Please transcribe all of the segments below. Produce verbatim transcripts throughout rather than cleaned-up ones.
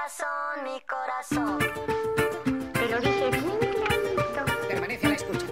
corazón, mi corazón. Te lo dije bien clarito. Permanece a la escucha.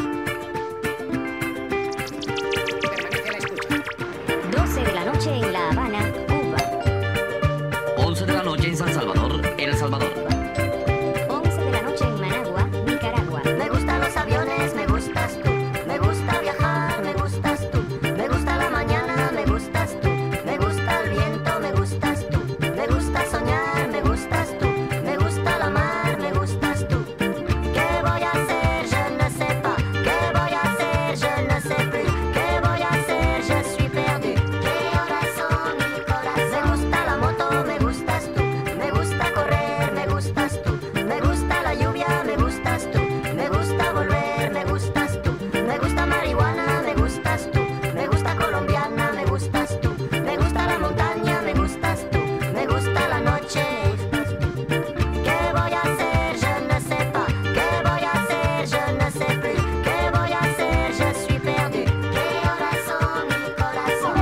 Permanece a la escucha. doce de la noche en La Habana, Cuba. once de la noche en San Salvador, El Salvador. once de la noche en Managua, Nicaragua. Me gustan los aviones, me gustas tú. Me gusta viajar, me gustas tú. Me gusta la mañana, me gustas tú. Me gusta el viento, me gustas tú. Me gusta soñar, me gustas tú. Me gusta la mar, me gustas tú. ¿Qué voy a hacer? Je ne sais pas. ¿Qué voy a hacer? Je ne sais plus. ¿Qué voy a hacer? Je suis perdu. ¿Qué horas son, mi corazón? Me gusta la moto, me gustas tú. Me gusta correr, me gustas tú. Me gusta la lluvia, me gustas tú. Me gusta volver, me gustas tú. Me gusta marihuana, me gustas tú. Me gusta colombiana, me gustas tú. Me gusta la montaña, me gustas tú. Me gusta la noche. ¿Qué voy a hacer? Je ne sais pas. ¿Qué voy a hacer? Je ne sais plus. ¿Qué voy a hacer? Je suis perdu. ¿Qué horas son, mi corazón?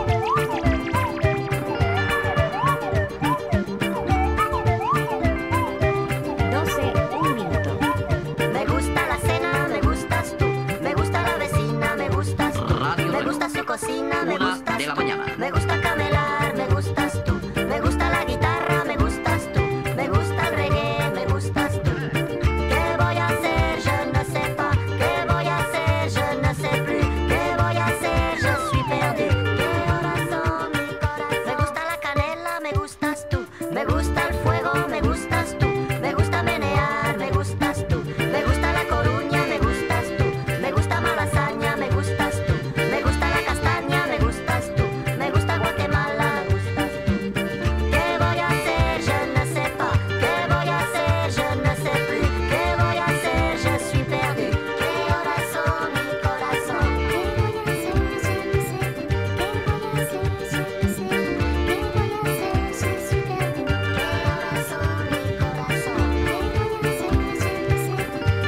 doce, un minuto. Me gusta la cena, me gustas tú. Me gusta la vecina, me gustas tú. Radio Me Reloj. gusta su cocina, me Una gustas de la tú. mañana. Me gusta camelar, me gustas tú. Me gusta la guitarra, me gustas tú. Me gusta el reggae, me gustas tú. ¿Qué voy a hacer? Je ne sais pas. ¿Qué voy a hacer? Je ne sais plus. ¿Qué voy a hacer? Je suis perdu. ¿Qué horas son, mi corazón? Me gusta la canela, me gustas tú. Me gusta el fuego, me gustas tú. Me gusta menear, me gustas tú. Me gusta la Coruña, me gustas tú. Me gusta Malasaña, me gustas tú. Me gusta la castaña, me gustas tú. Me gusta Guatemala, me gustas tú. ¿Qué voy a hacer? Je ne sais pas. ¿Qué voy a hacer? Je ne sais plus. ¿Qué voy a hacer? Je suis perdu. ¿Qué horas son, mi corazón? ¿Qué voy a hacer? Je ne sais plus. ¿Qué voy a hacer? Je ne sais plus. ¿Qué voy a hacer? Je suis perdu. ¿Qué horas son, mi corazón? ¿Qué voy a hacer? Je ne sais plus. ¿Qué voy a hacer? Je ne sais plus. ¿Qué voy a hacer? Je suis perdu. ¿Qué horas son, mi corazón? ¿Qué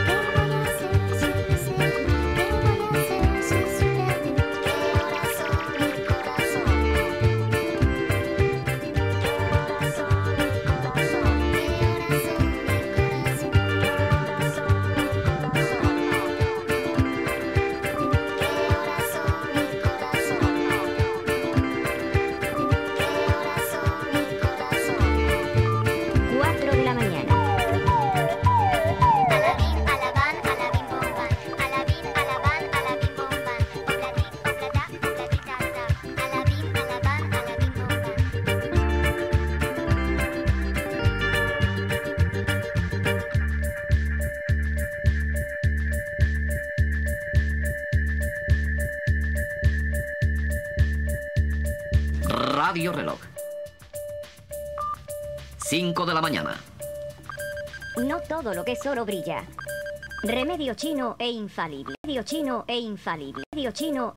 cuatro de la mañana. Alabín, alabán, alabín, bombán. Alabín, alabán, alabín, bombán. Oblatín, oblatá, oblatitata. Alabín, alabán, alabín, bombán. Radio Reloj. cinco de la mañana. No todo lo que es oro brilla. Remedio chino e infalible. Remedio chino e infalible. Remedio chino